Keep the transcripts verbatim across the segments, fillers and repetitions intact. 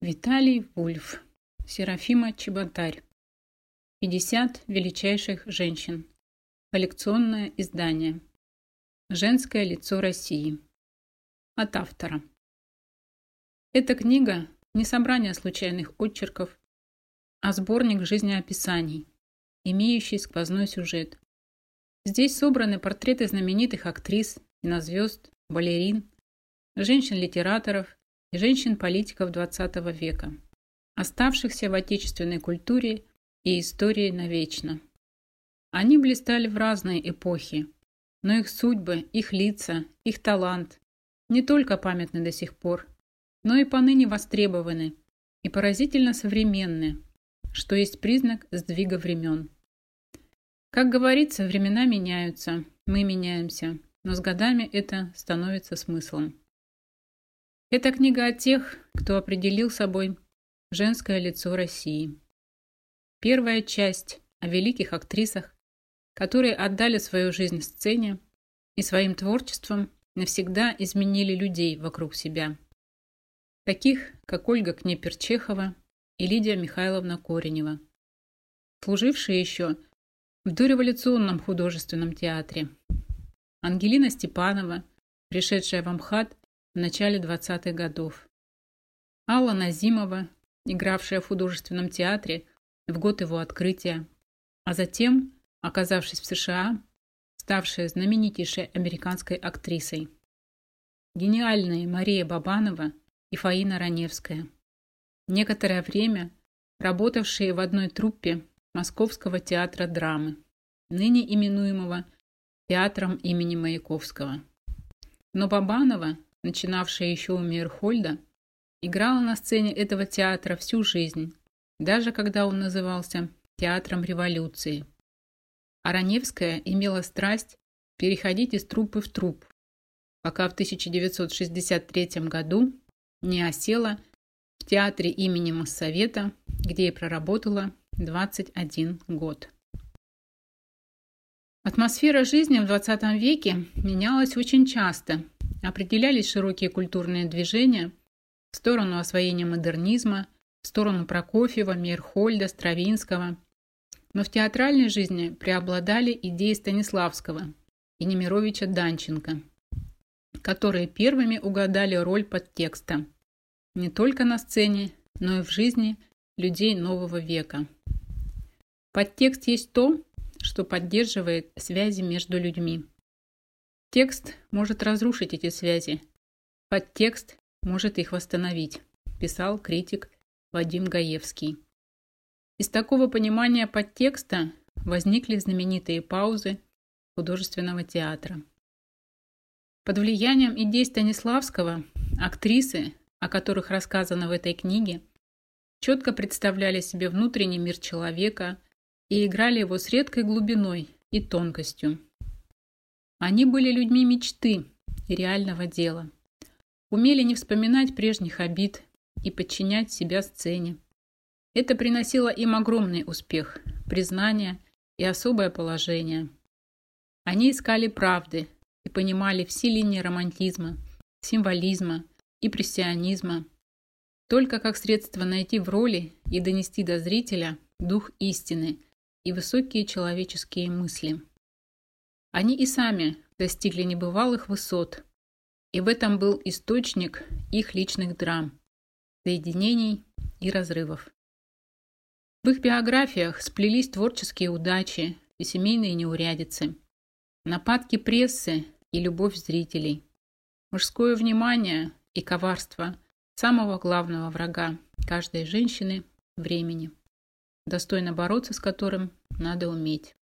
Виталий Вульф. Серафима Чеботарь. пятьдесят величайших женщин. Коллекционное издание. Женское лицо России. От автора. Эта книга не собрание случайных отчерков, а сборник жизнеописаний, имеющий сквозной сюжет. Здесь собраны портреты знаменитых актрис, кинозвезд, балерин, женщин-литераторов и женщин-политиков двадцатого века, оставшихся в отечественной культуре и истории навечно. Они блистали в разные эпохи, но их судьбы, их лица, их талант не только памятны до сих пор, но и поныне востребованы и поразительно современны, что есть признак сдвига времен. Как говорится, времена меняются, мы меняемся, но с годами это становится смыслом. Это книга о тех, кто определил собой женское лицо России. Первая часть о великих актрисах, которые отдали свою жизнь сцене и своим творчеством навсегда изменили людей вокруг себя. Таких, как Ольга Кнеперчехова и Лидия Михайловна Коренева, служившие еще в дореволюционном художественном театре. Ангелина Степанова, пришедшая в МХАТ в начале двадцатых годов. Алла Назимова, игравшая в художественном театре в год его открытия, а затем, оказавшись в США, ставшая знаменитейшей американской актрисой. Гениальные Мария Бабанова и Фаина Раневская, некоторое время работавшие в одной труппе Московского театра драмы, ныне именуемого театром имени Маяковского. Но Бабанова, начинавшая еще у Мейерхольда, играла на сцене этого театра всю жизнь, даже когда он назывался Театром революции. А Раневская имела страсть переходить из труппы в труппу, пока в тысяча девятьсот шестьдесят третьем году не осела в театре имени Моссовета, где и проработала двадцать один год. Атмосфера жизни в двадцатом веке менялась очень часто. Определялись широкие культурные движения в сторону освоения модернизма, в сторону Прокофьева, Мейерхольда, Стравинского. Но в театральной жизни преобладали идеи Станиславского и Немировича Данченко, которые первыми угадали роль подтекста не только на сцене, но и в жизни людей нового века. Подтекст есть то, что поддерживает связи между людьми. Текст может разрушить эти связи, подтекст может их восстановить, писал критик Вадим Гаевский. Из такого понимания подтекста возникли знаменитые паузы художественного театра. Под влиянием идей Станиславского актрисы, о которых рассказано в этой книге, четко представляли себе внутренний мир человека и играли его с редкой глубиной и тонкостью. Они были людьми мечты и реального дела, умели не вспоминать прежних обид и подчинять себя сцене. Это приносило им огромный успех, признание и особое положение. Они искали правды и понимали все линии романтизма, символизма и прессионизма, только как средство найти в роли и донести до зрителя дух истины и высокие человеческие мысли. Они и сами достигли небывалых высот, и в этом был источник их личных драм, соединений и разрывов. В их биографиях сплелись творческие удачи и семейные неурядицы, нападки прессы и любовь зрителей, мужское внимание и коварство самого главного врага каждой женщины – времени, достойно бороться с которым надо уметь.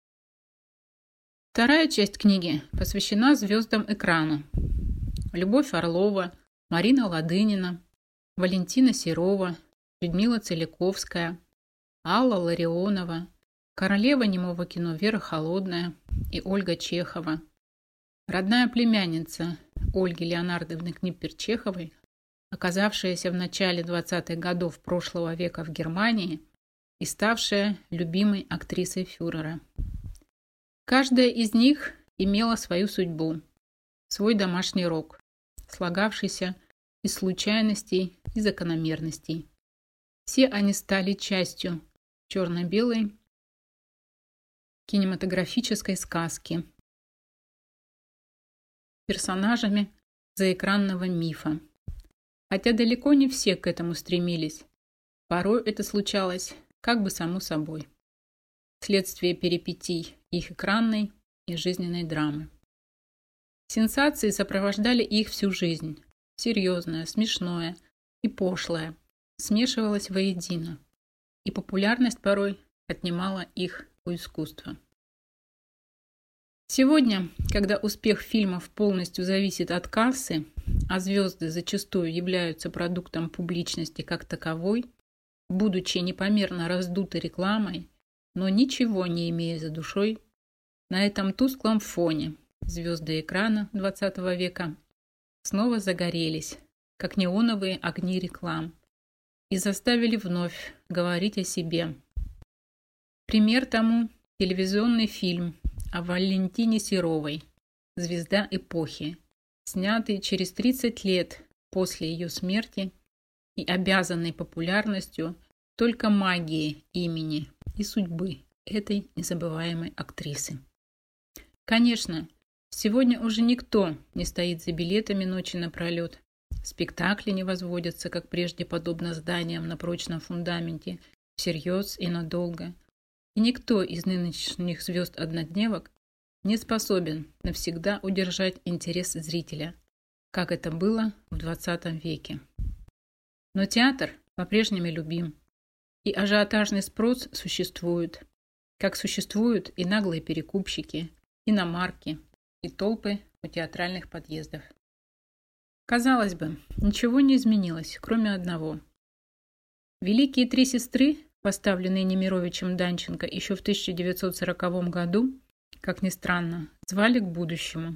Вторая часть книги посвящена звездам экрана. Любовь Орлова, Марина Ладынина, Валентина Серова, Людмила Целиковская, Алла Ларионова, королева немого кино Вера Холодная и Ольга Чехова, родная племянница Ольги Леонардовны Кнеперчеховой, оказавшаяся в начале двадцатых годов прошлого века в Германии и ставшая любимой актрисой фюрера. Каждая из них имела свою судьбу, свой домашний рок, слагавшийся из случайностей и закономерностей. Все они стали частью черно-белой кинематографической сказки, персонажами заэкранного мифа. Хотя далеко не все к этому стремились. Порой это случалось как бы само собой, вследствие перипетий их экранной и жизненной драмы. Сенсации сопровождали их всю жизнь. Серьезное, смешное и пошлое смешивалось воедино, и популярность порой отнимала их у искусства. Сегодня, когда успех фильмов полностью зависит от кассы, а звезды зачастую являются продуктом публичности как таковой, будучи непомерно раздуты рекламой, но ничего не имея за душой, на этом тусклом фоне звезды экрана двадцатого века снова загорелись, как неоновые огни реклам, и заставили вновь говорить о себе. Пример тому – телевизионный фильм о Валентине Серовой «Звезда эпохи», снятый через тридцать лет после ее смерти и обязанный популярностью только магии имени и судьбы этой незабываемой актрисы. Конечно, сегодня уже никто не стоит за билетами ночи напролет. Спектакли не возводятся, как прежде, подобно зданиям на прочном фундаменте, всерьез и надолго. И никто из нынешних звезд-однодневок не способен навсегда удержать интерес зрителя, как это было в двадцатом веке. Но театр по-прежнему любим, и ажиотажный спрос существует, как существуют и наглые перекупщики, иномарки, и толпы у театральных подъездов. Казалось бы, ничего не изменилось, кроме одного. Великие три сестры, поставленные Немировичем Данченко еще в тысяча девятьсот сороковом году, как ни странно, звали к будущему.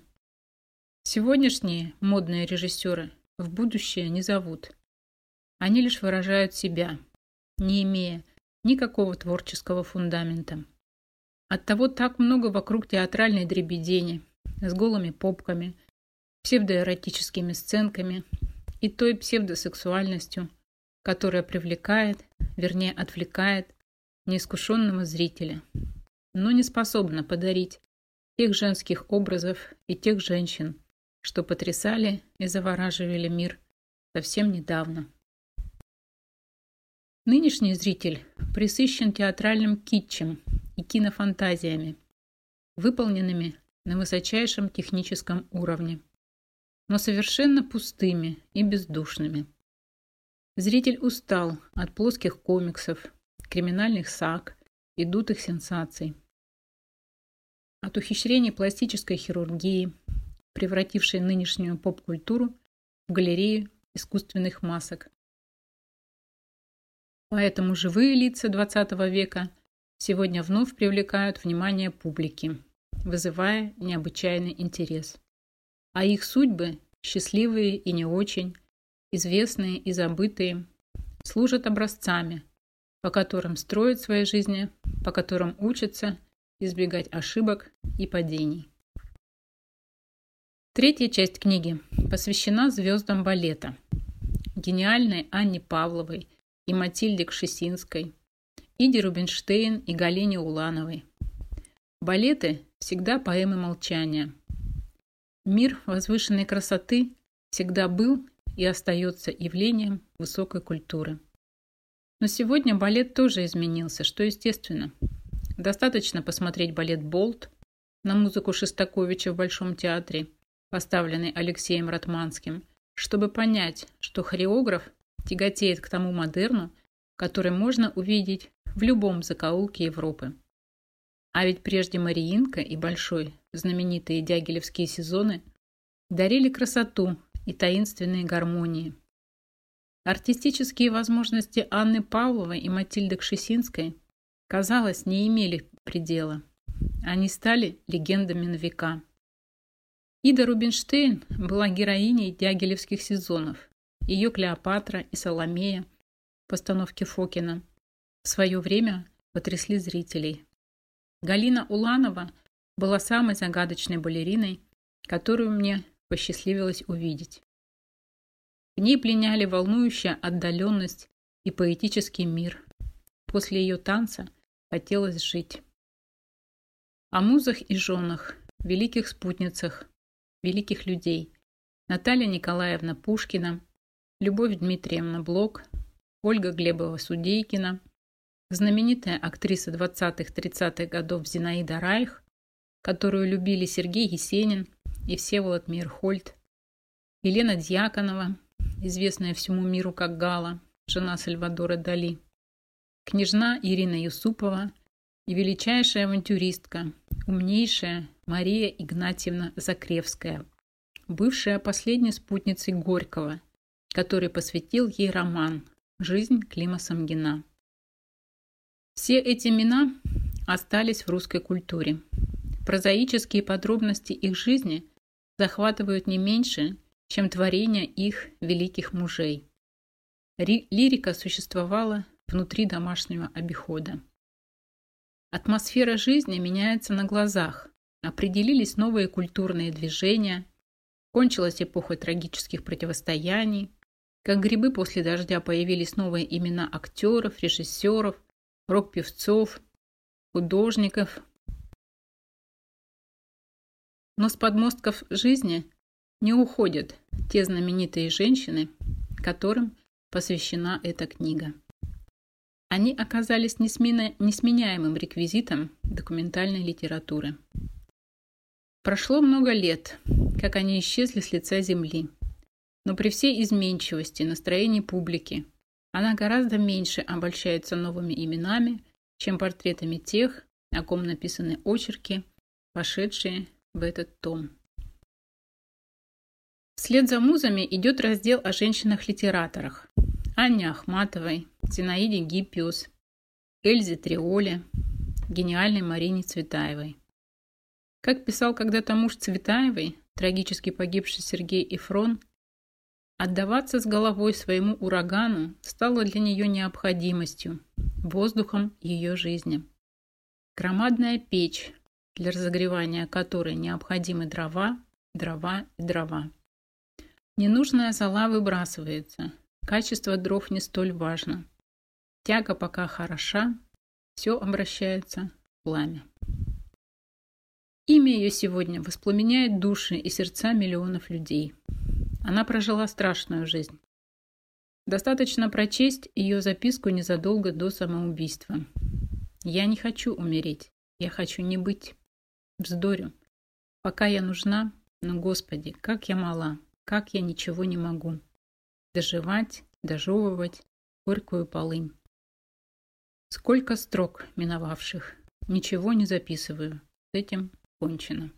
Сегодняшние модные режиссеры в будущее не зовут. Они лишь выражают себя, не имея никакого творческого фундамента. Оттого так много вокруг театральной дребедени с голыми попками, псевдоэротическими сценками и той псевдосексуальностью, которая привлекает, вернее отвлекает неискушенного зрителя, но не способна подарить тех женских образов и тех женщин, что потрясали и завораживали мир совсем недавно. Нынешний зритель пресыщен театральным китчем и кинофантазиями, выполненными на высочайшем техническом уровне, но совершенно пустыми и бездушными. Зритель устал от плоских комиксов, криминальных саг и дутых сенсаций, от ухищрений пластической хирургии, превратившей нынешнюю поп-культуру в галерею искусственных масок. Поэтому живые лица двадцатого века сегодня вновь привлекают внимание публики, вызывая необычайный интерес. А их судьбы, счастливые и не очень, известные и забытые, служат образцами, по которым строят свои жизни, по которым учатся избегать ошибок и падений. Третья часть книги посвящена звездам балета, гениальной Анне Павловой и Матильде Кшесинской, Иде Рубинштейн и Галине Улановой. Балеты всегда поэмы молчания. Мир возвышенной красоты всегда был и остается явлением высокой культуры. Но сегодня балет тоже изменился, что естественно. Достаточно посмотреть балет «Болт» на музыку Шостаковича в Большом театре, поставленный Алексеем Ратманским, чтобы понять, что хореограф тяготеет к тому модерну, который можно увидеть в любом закоулке Европы. А ведь прежде Мариинка и Большой, знаменитые дягилевские сезоны, дарили красоту и таинственные гармонии. Артистические возможности Анны Павловой и Матильды Кшесинской, казалось, не имели предела. Они стали легендами на века. Ида Рубинштейн была героиней дягилевских сезонов. Ее Клеопатра и Соломея в постановке Фокина в свое время потрясли зрителей. Галина Уланова была самой загадочной балериной, которую мне посчастливилось увидеть. В ней пленяли волнующая отдаленность и поэтический мир. После ее танца хотелось жить. О музах и женах, великих спутницах, великих людей. Наталья Николаевна Пушкина, Любовь Дмитриевна Блок, Ольга Глебова-Судейкина, знаменитая актриса двадцатых-тридцатых годов Зинаида Райх, которую любили Сергей Есенин и Всеволод Мейерхольд, Елена Дьяконова, известная всему миру как Гала, жена Сальвадора Дали, княжна Ирина Юсупова и величайшая авантюристка, умнейшая Мария Игнатьевна Закревская, бывшая последней спутницей Горького, который посвятил ей роман «Жизнь Клима Самгина». Все эти имена остались в русской культуре. Прозаические подробности их жизни захватывают не меньше, чем творения их великих мужей. Лирика существовала внутри домашнего обихода. Атмосфера жизни меняется на глазах, определились новые культурные движения, кончилась эпоха трагических противостояний, как грибы после дождя появились новые имена актеров, режиссеров, рок-певцов, художников. Но с подмостков жизни не уходят те знаменитые женщины, которым посвящена эта книга. Они оказались несменяемым реквизитом документальной литературы. Прошло много лет, как они исчезли с лица земли, но при всей изменчивости настроений публики она гораздо меньше обольщается новыми именами, чем портретами тех, о ком написаны очерки, вошедшие в этот том. Вслед за музами идет раздел о женщинах-литераторах: Анне Ахматовой, Зинаиде Гиппиус, Эльзе Триоле, гениальной Марине Цветаевой. Как писал когда-то муж Цветаевой, трагически погибший Сергей Эфрон, отдаваться с головой своему урагану стало для нее необходимостью, воздухом ее жизни. Громадная печь, для разогревания которой необходимы дрова, дрова и дрова. Ненужная зола выбрасывается, качество дров не столь важно. Тяга пока хороша, все обращается в пламя. Имя ее сегодня воспламеняет души и сердца миллионов людей. Она прожила страшную жизнь. Достаточно прочесть ее записку незадолго до самоубийства. «Я не хочу умереть, я хочу не быть. Вздорю. Пока я нужна, но, Господи, как я мала, как я ничего не могу. Доживать, дожевывать горькую полынь. Сколько строк миновавших, ничего не записываю, с этим кончено».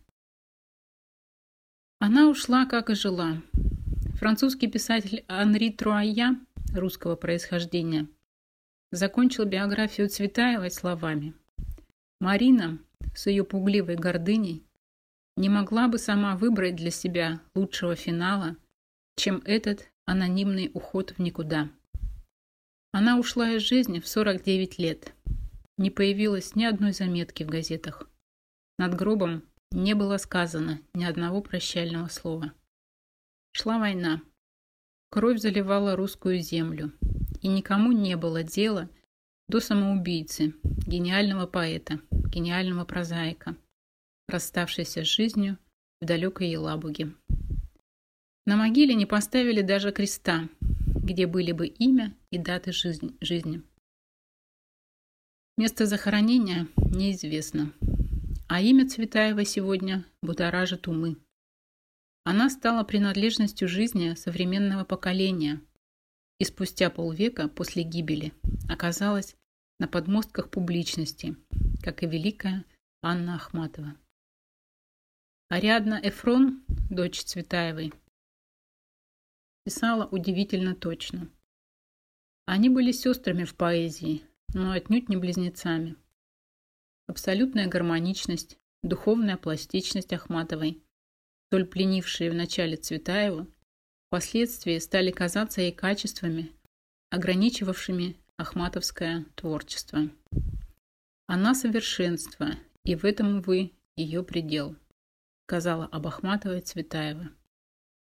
Она ушла, как и жила. Французский писатель Анри Труайя, русского происхождения, закончил биографию Цветаевой словами: «Марина с ее пугливой гордыней не могла бы сама выбрать для себя лучшего финала, чем этот анонимный уход в никуда. Она ушла из жизни в сорок девять лет. Не появилось ни одной заметки в газетах. Над гробом не было сказано ни одного прощального слова. Шла война. Кровь заливала русскую землю. И никому не было дела до самоубийцы, гениального поэта, гениального прозаика, расставшейся с жизнью в далекой Елабуге. На могиле не поставили даже креста, где были бы имя и даты жизни. Место захоронения неизвестно. А имя Цветаевой сегодня будоражит умы. Она стала принадлежностью жизни современного поколения и спустя полвека после гибели оказалась на подмостках публичности, как и великая Анна Ахматова. Ариадна Эфрон, дочь Цветаевой, писала удивительно точно. Они были сестрами в поэзии, но отнюдь не близнецами. Абсолютная гармоничность, духовная пластичность Ахматовой, столь пленившие в начале Цветаеву, впоследствии стали казаться ей качествами, ограничивавшими ахматовское творчество. Она совершенство, и в этом, увы, ее предел, сказала об Ахматовой Цветаева.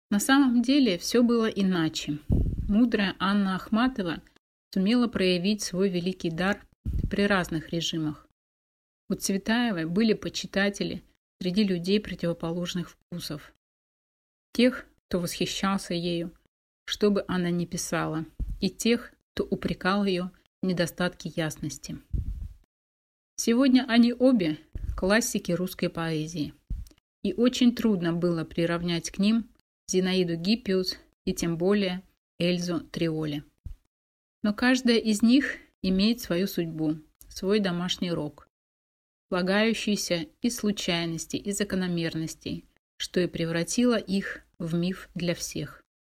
На самом деле все было иначе. Мудрая Анна Ахматова сумела проявить свой великий дар при разных режимах. У Цветаевой были почитатели среди людей противоположных вкусов. Тех, кто восхищался ею, что бы она ни писала, и тех, кто упрекал ее в недостатке ясности. Сегодня они обе классики русской поэзии, и очень трудно было приравнять к ним Зинаиду Гиппиус и тем более Эльзу Триоли. Но каждая из них имеет свою судьбу, свой домашний рок, слагающийся из случайностей и закономерностей, что и превратило их в миф для всех.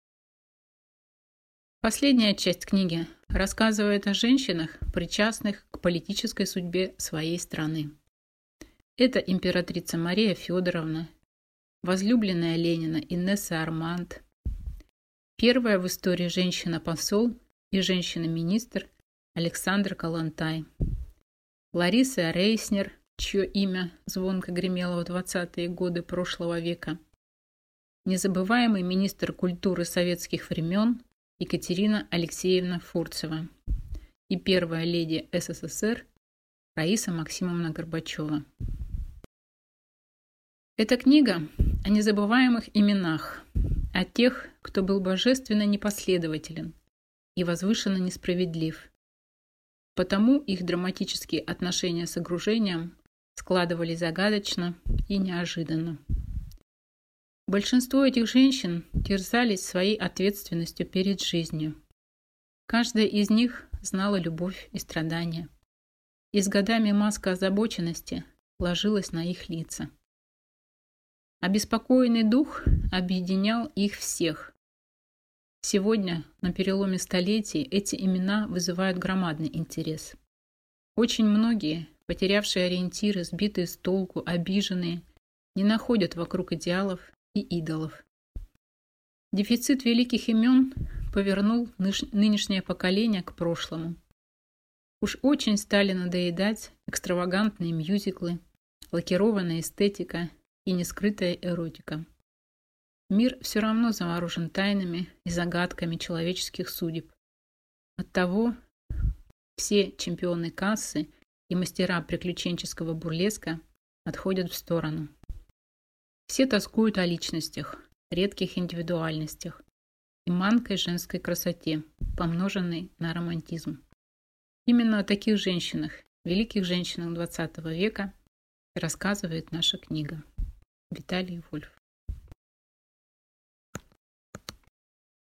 Последняя часть книги рассказывает о женщинах, причастных к политической судьбе своей страны. Это императрица Мария Федоровна, возлюбленная Ленина Инесса Арманд, первая в истории женщина-посол и женщина-министр Александра Калантай, Лариса Рейснер, чье имя звонко гремело в двадцатые годы прошлого века, незабываемый министр культуры советских времен Екатерина Алексеевна Фурцева и первая леди СССР Раиса Максимовна Горбачева. Эта книга о незабываемых именах, о тех, кто был божественно непоследователен и возвышенно несправедлив. Потому их драматические отношения с окружением складывались загадочно и неожиданно. Большинство этих женщин терзались своей ответственностью перед жизнью. Каждая из них знала любовь и страдания. И с годами маска озабоченности ложилась на их лица. Обеспокоенный дух объединял их всех. Сегодня, на переломе столетий, эти имена вызывают громадный интерес. Очень многие, потерявшие ориентиры, сбитые с толку, обиженные, не находят вокруг идеалов и идолов. Дефицит великих имен повернул нынешнее поколение к прошлому. Уж очень стали надоедать экстравагантные мюзиклы, лакированная эстетика и нескрытая эротика. Мир все равно заморожен тайнами и загадками человеческих судеб. Оттого все чемпионы кассы и мастера приключенческого бурлеска отходят в сторону. Все тоскуют о личностях, редких индивидуальностях и манкой женской красоте, помноженной на романтизм. Именно о таких женщинах, великих женщинах двадцатого века, рассказывает наша книга. Виталий Вольф.